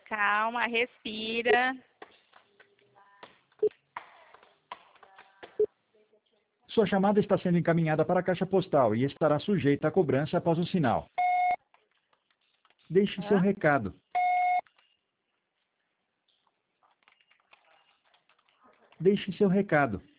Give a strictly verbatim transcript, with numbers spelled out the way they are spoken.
Calma, respira. Sua chamada está sendo encaminhada para a caixa postal e estará sujeita à cobrança após o sinal. Deixe seu recado. Deixe seu recado.